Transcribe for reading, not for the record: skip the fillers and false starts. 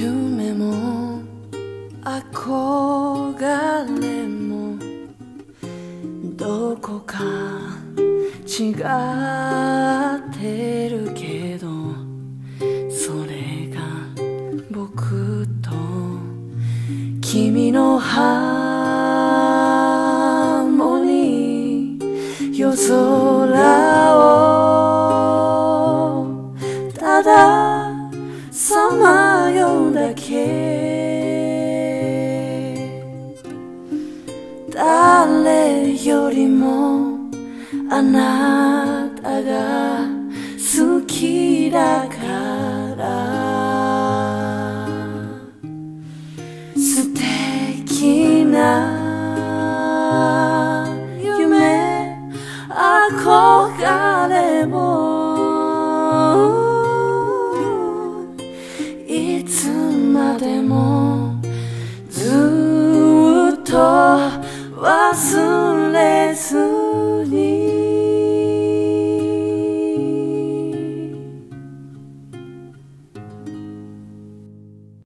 夢も憧れもどこか違ってるけど、それが僕と君のハーモニー。夜空をたださまようだけ。誰よりもあなたが好きだから、素敵な夢憧れもいつまでも